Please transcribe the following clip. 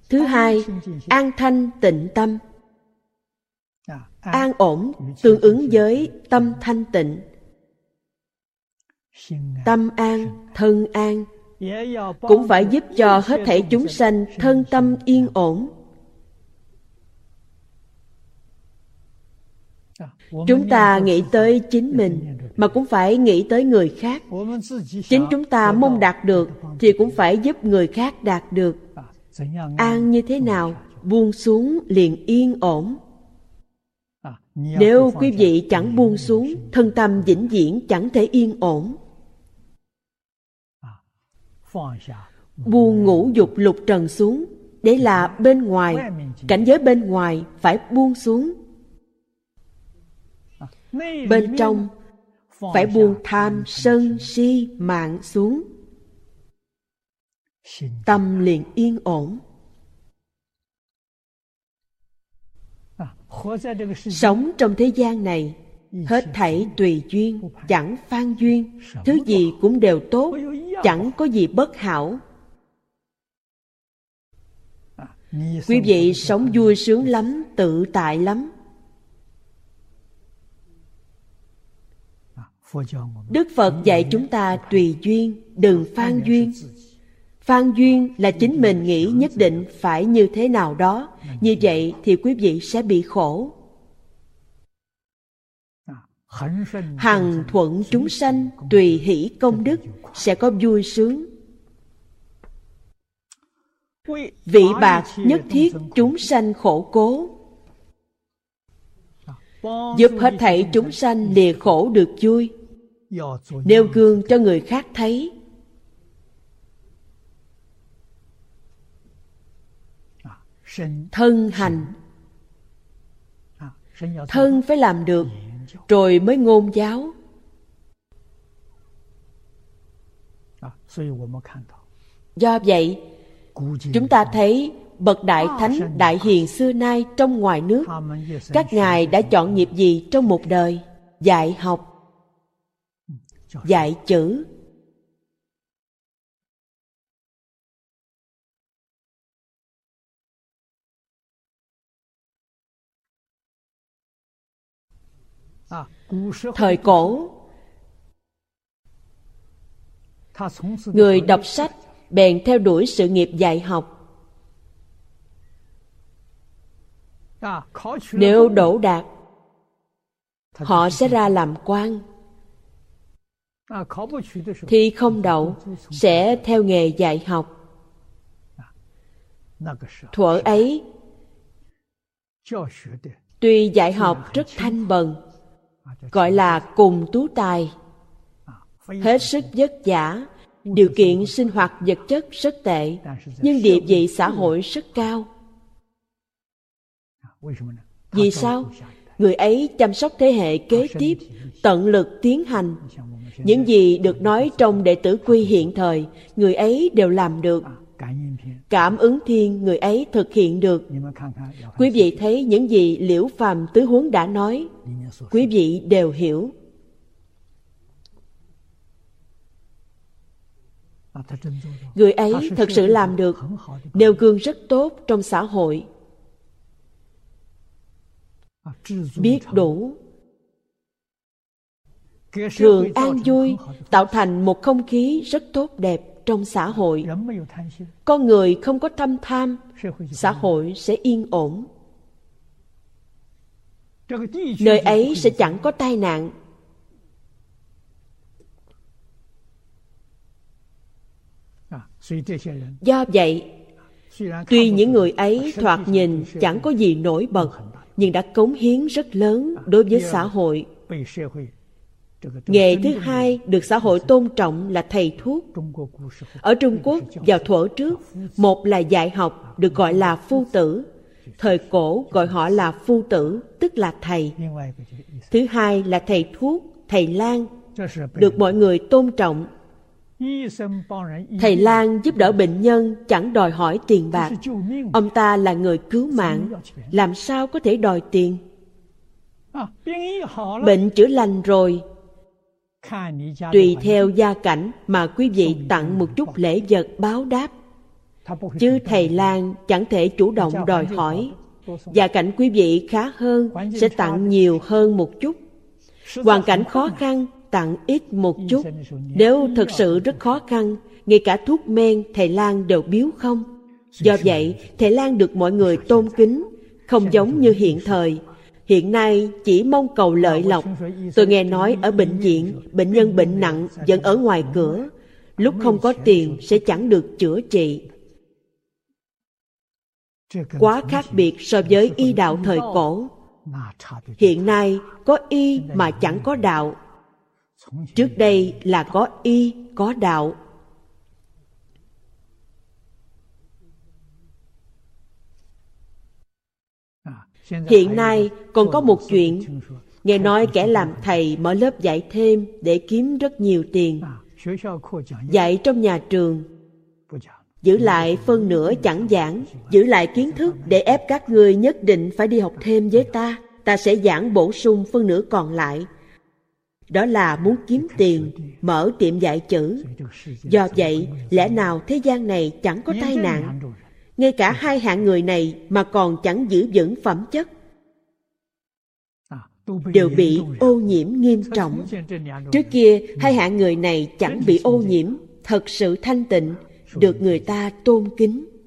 Thứ hai, an thanh tịnh tâm. An ổn tương ứng với tâm thanh tịnh. Tâm an, thân an cũng phải giúp cho hết thảy chúng sanh thân tâm yên ổn. Chúng ta nghĩ tới chính mình mà cũng phải nghĩ tới người khác. Chính chúng ta mong đạt được thì cũng phải giúp người khác đạt được. An như thế nào? Buông xuống liền yên ổn. Nếu quý vị chẳng buông xuống, thân tâm vĩnh viễn chẳng thể yên ổn. Buông ngũ dục lục trần xuống, để là bên ngoài, cảnh giới bên ngoài phải buông xuống. Bên trong phải buông tham sân si mạng xuống, tâm liền yên ổn. Sống trong thế gian này, hết thảy tùy duyên, chẳng phan duyên, thứ gì cũng đều tốt, chẳng có gì bất hảo. Quý vị sống vui sướng lắm, tự tại lắm. Đức Phật dạy chúng ta tùy duyên, đừng phan duyên. Phan duyên là chính mình nghĩ nhất định phải như thế nào đó. Như vậy thì quý vị sẽ bị khổ. Hằng thuận chúng sanh, tùy hỷ công đức, sẽ có vui sướng. Vị bạc nhất thiết chúng sanh khổ cố, giúp hết thảy chúng sanh lìa khổ được vui. Nêu gương cho người khác thấy. Thân hành. Thân phải làm được, rồi mới ngôn giáo. Do vậy, chúng ta thấy bậc đại thánh, đại hiền xưa nay trong ngoài nước, các ngài đã chọn nghiệp gì trong một đời? Dạy học, dạy chữ. Thời cổ, người đọc sách bèn theo đuổi sự nghiệp dạy học. Nếu đỗ đạt, họ sẽ ra làm quan. Thì không đậu, sẽ theo nghề dạy học. Thuở ấy, tuy dạy học rất thanh bần, gọi là cùng tú tài, hết sức vất vả, điều kiện sinh hoạt vật chất rất tệ, nhưng địa vị xã hội rất cao. Vì sao? Người ấy chăm sóc thế hệ kế tiếp, tận lực tiến hành. Những gì được nói trong Đệ tử Quy hiện thời, người ấy đều làm được. Cảm ứng thiên, người ấy thực hiện được. Quý vị thấy những gì Liễu Phàm Tứ Huấn đã nói, quý vị đều hiểu. Người ấy thật sự làm được, nêu gương rất tốt trong xã hội. Biết đủ, thường an vui, tạo thành một không khí rất tốt đẹp trong xã hội. Con người không có tham tham, xã hội sẽ yên ổn. Nơi ấy sẽ chẳng có tai nạn. Do vậy, tuy những người ấy thoạt nhìn chẳng có gì nổi bật, nhưng đã cống hiến rất lớn đối với xã hội. Nghề thứ hai được xã hội tôn trọng là thầy thuốc. Ở Trung Quốc vào thuở trước, một là dạy học được gọi là phu tử. Thời cổ gọi họ là phu tử, tức là thầy. Thứ hai là thầy thuốc, thầy lang, được mọi người tôn trọng. Thầy lang giúp đỡ bệnh nhân chẳng đòi hỏi tiền bạc. Ông ta là người cứu mạng, làm sao có thể đòi tiền? Bệnh chữa lành rồi, tùy theo gia cảnh mà quý vị tặng một chút lễ vật báo đáp. chứ thầy lang chẳng thể chủ động đòi hỏi. Và cảnh quý vị khá hơn sẽ tặng nhiều hơn một chút. Hoàn cảnh khó khăn tặng ít một chút. Nếu thật sự rất khó khăn, ngay cả thuốc men thầy lang đều biếu không. Do vậy, thầy lang được mọi người tôn kính, không giống như hiện thời. Hiện nay chỉ mong cầu lợi lộc. Tôi nghe nói ở bệnh viện, bệnh nhân bệnh nặng vẫn ở ngoài cửa. Lúc không có tiền sẽ chẳng được chữa trị. Quá khác biệt so với y đạo thời cổ. Hiện nay có y mà chẳng có đạo. Trước đây là có y, có đạo. Hiện nay còn có một chuyện. Nghe nói kẻ làm thầy mở lớp dạy thêm để kiếm rất nhiều tiền. Dạy trong nhà trường, giữ lại phân nửa chẳng giảng, giữ lại kiến thức để ép các ngươi nhất định phải đi học thêm với ta. Ta sẽ giảng bổ sung phân nửa còn lại. Đó là muốn kiếm tiền, mở tiệm dạy chữ. Do vậy, lẽ nào thế gian này chẳng có tai nạn? Ngay cả hai hạng người này mà còn chẳng giữ vững phẩm chất, đều bị ô nhiễm nghiêm trọng. Trước kia, hai hạng người này chẳng bị ô nhiễm, thật sự thanh tịnh, được người ta tôn kính.